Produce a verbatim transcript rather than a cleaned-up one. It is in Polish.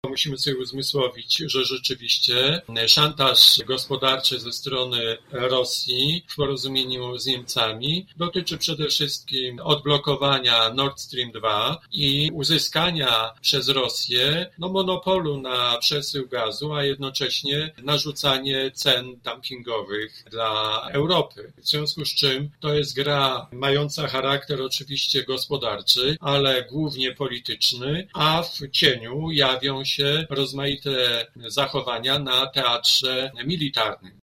Musimy sobie uzmysłowić, że rzeczywiście szantaż gospodarczy ze strony Rosji w porozumieniu z Niemcami dotyczy przede wszystkim odblokowania Nord Stream dwa i uzyskania przez Rosję no, monopolu na przesył gazu, a jednocześnie narzucanie cen dumpingowych dla Europy. W związku z czym to jest gra mająca charakter oczywiście gospodarczy, ale głównie polityczny, a w cieniu jawią się rozmaite zachowania na teatrze militarnym.